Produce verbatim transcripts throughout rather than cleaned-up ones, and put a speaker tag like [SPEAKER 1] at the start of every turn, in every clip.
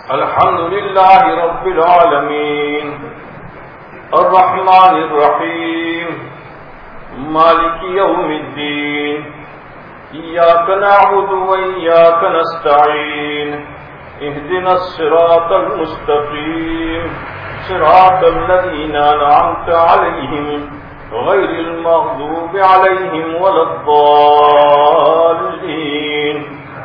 [SPEAKER 1] अल्हम्दुलिल्लाहि रब्बिल आलमीन अर्रहमानिर रहीम मालिकी यौमिद्दीन इय्याका नअबुदु व इय्याका नस्तईन इहदिनस सिरातल मुस्तकीम सिरातल लज़ीना अनअमता अलैहिम गैरिल मग़दूबि अलैहिम वलद्दाल्लीन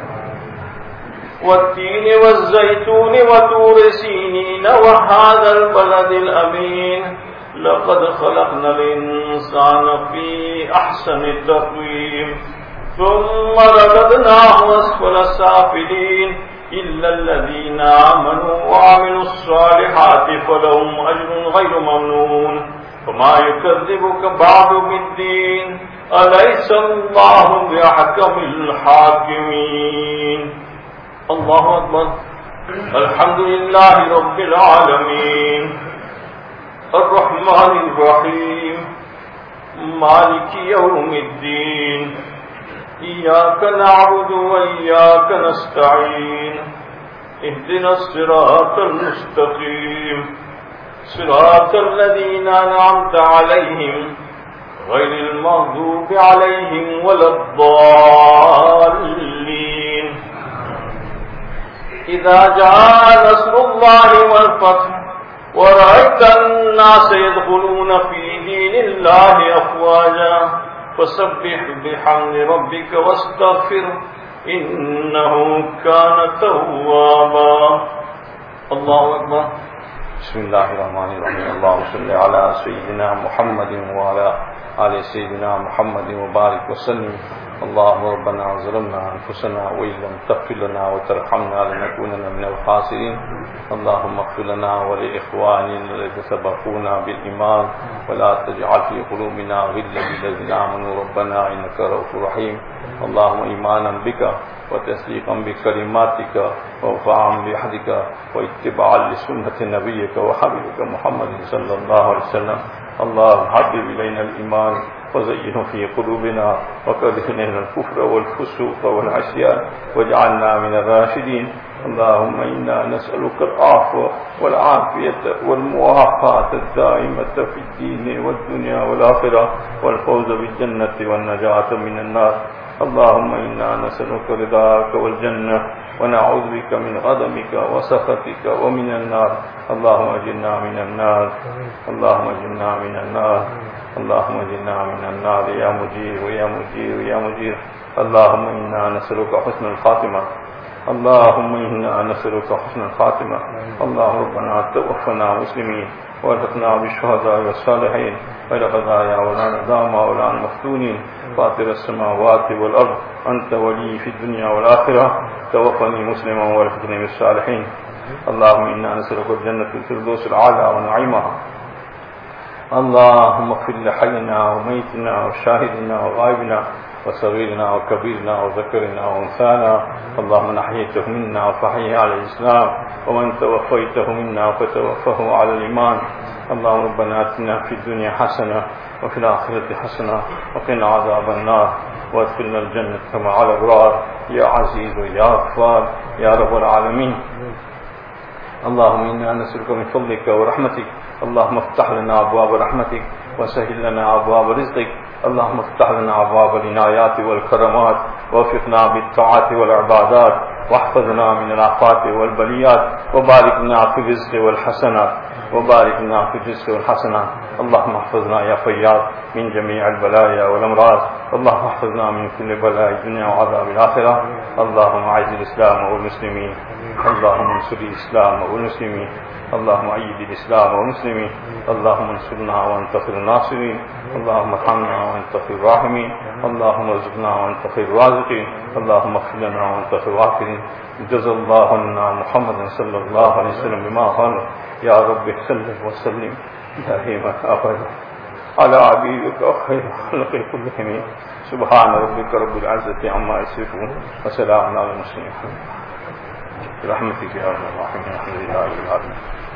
[SPEAKER 1] वत्तीन वज़्ज़ैतून वतूर सीनीन वहाज़ल बलदिल अमीन लक़द खलक़नल इंसान फ़ी अहसनि तक़वीम सुम्मा रददनाहु अस्फ़ला साफ़िलीन इल्लल्लज़ीना आमनू वअमिलुस्सालिहाति फ़लहुम अज्रुन गैरु ममनून वमा युकज़्ज़िबुका बअदु बिद्दीन अलैसल्लाहु बिअहकमिल हाकिमीन। अल्लाहु अकबर। अल्हम्दुलिल्लाहि रब्बिल आलमीन अर्रहमानिर रहीम मालिकी यौमिद्दीन इय्याका नअबुदु व इय्याका नस्तईन इहदिनस सिरातल मुस्तकीम सिरातल लज़ीना अनअमता अलैहिम गैरिल मग़दूबि अलैहिम वलद्दाल्लीन। इज़ा जाअ नस्रुल्लाहि वल फ़त्ह व रअयता अन्नास यदख़ुलूना फ़ी दीनिल्लाहि अफ़वाजा फसब्बिह बिहम्दि रब्बिका वस्तग़फिर इन्नहु कान तव्वाबा। अल्लाहु अकबर। बिस्मिल्लाहिर्रहमानिर्रहीम। अल्लाहुम्मा सल्लि अला सय्यिदिना मुहम्मदिन व अला आलि सय्यिदिना मुहम्मदिन व बारिक वसल्लिम। अल्लाहुम्मा रब्बना ज़लमना अनफुसना व इल्लम तग़फिर लना व तरहमना लनकूनन्ना मिनल ख़ासिरीन। अल्लाहुम्मा इग़फिर लना व लिइख़वानिना allज़ीना सबक़ूना बिल ईमान व ला तजअल फ़ी क़ुलूबिना ग़िल्लन लिल्लज़ीना आमनू रब्बना इन्नका रऊफ़ुर रहीम। अल्लाहुम्मा ईमानन बिका व तस्दीक़न बिकलिमातिका व वफ़ाअन बिअहदिका व इत्तिबाअन लिसुन्नति नबिय्यिका व हबीबिका मुहम्मदिन सल्लल्लाहु अलैहि वसल्लम। अल्लाहुम्मा हब्बिब इलैनल ईमान वज़य्यिनहु फ़ी क़ुलूबिना वकर्रिह इलैनल कुफ़्र वल फ़ुसूक़ वल इस्यान वजअलना मिनर राशिदीन। अल्लाहुम्मा इन्ना नस्अलुकल आफ़्व वल आफ़ियत वल मुआफ़ात अद-दाइमत फ़िद्दीन वद्दुनिया वल आख़िरह वल फ़ौज़ बिल जन्नति वन नजात मिनन नार। अल्लाहुम्मा इन्ना नस्अलुका रिदाका वल जन्नह व नअूज़ु बिका मिन ग़ज़बिका व सख़तिका व मिनन नार। अल्लाहुम्मा अजिरना मिनन नार। अल्लाहुम्मा अजिरना मिनन नार। अल्लाहुम्मा अजिरना मिनन नार या मुजीर या मुजीर या मुजीर। अल्लाहुम्मा इन्ना नस्अलुका हुस्नल ख़ातिमा। अल्लाहुम्मा इन्ना नस्अलुका हुस्नल ख़ातिमा। अल्लाहुम्मा रब्बना तवफ़्फ़ना मुस्लिमीन वअल्हिक़ना बिश्शुहदाኢ वस्सालिहीन ग़ैर ख़ज़ाया वला नदामा वला मफ़्तूनीन फ़ातिरस समावाति वल अर्ज़ अन्त वली फ़िद दुनिया वल आख़िरह तवफ़्फ़नी मुस्लिमन वअल्हिक़नी बिस्सालिहीन। अल्लाहुम्मा इन्ना नस्अलुका जन्नतल फ़िरदौसिल आला व नईमहा। अल्लाहुम्मा इग़फ़िर लिहय्यिना व मय्यितिना व शाहिदिना व ग़ाइबिना व सग़ीरिना व कबीरिना व ज़करिना व उन्साना। अल्लाहुम्मा मन अहयैतहु मिन्ना फ़अहयिही अलल इस्लाम व मन तवफ़्फ़यतहु मिन्ना फ़तवफ़्फ़हु अलल ईमान। अल्लाहुम्मा रब्बना आतिना फ़िद दुनिया हसनह व फ़िल आख़िरति हसनह व क़िना अज़ाबन नार वअदख़िलनल जन्नता मअल अबरार या अज़ीज़ या ग़फ़्फ़ार या रब्बल आलमीन। अल्लाहुम्मा इन्ना नस्अलुका मिन फ़ज़लिका व रहमतिक। अल्लाहुम्मा इफ़्तह लना अबवाब रहमतिक व सहिल लना अबवाब रिज़्क़िक। अल्लाहुम्मा इफ़्तह लना अबवाब इनायाति वल करमात ववफ़िक़ना बित्ताअति वल इबादात वहफ़ज़ना मिनल आफ़ाति वल बलियात व बारिक लना फ़ी रिज़्क़ि वल हसनात व बारिक लना फ़ी रिज़्क़ि वल हसनात। अल्लाहुम्मा इहफ़ज़ना या फ़य्याज़ मिन जमीअल बलाया वल अमराज़। अल्लाहुम्मा इहफ़ज़ना मिन कुल्लि बलाइ दुनिया व अज़ाबिल आख़िरह। अल्लाहुम्मा अइज़्ज़िल इस्लाम वल मुस्लिमीन। अल्लाहुम्मा अंसुरिल इस्लाम वल मुस्लिमीन। अल्लाहुम्मा अय्यिदिल इस्लाम वल मुस्लिमीन। अल्लाहुम्मा अंसुरना व अंत ख़ैरुन नासिरीन। अल्लाहुम्मा इरहमना व अंत ख़ैरुर राहिमीन। अल्लाहुम्मा अर्ज़ुक़ना व अंत ख़ैरुर राज़िक़ीन। अल्लाहुम्मा इग़फ़िर लना व अंत ख़ैरुल ग़ाफ़िरीन। जज़ाल्लाहु अन्ना मुहम्मदन सल्लल्लाहु अलैहि वसल्लम बिमा क़ाल या रब्बि सल्लि व सल्लिम दाइमन अबदा अला हबीबिका ख़ैरिल ख़ल्क़ि कुल्लिहिम। सुब्हान रब्बिका रब्बिल इज़्ज़ति अम्मा यसिफ़ून व सलामुन अलल मुरसलीन। बिरहमतिका या अरहमर राहिमीन। अल्हम्दुलिल्लाहि रब्बिल आलमीन।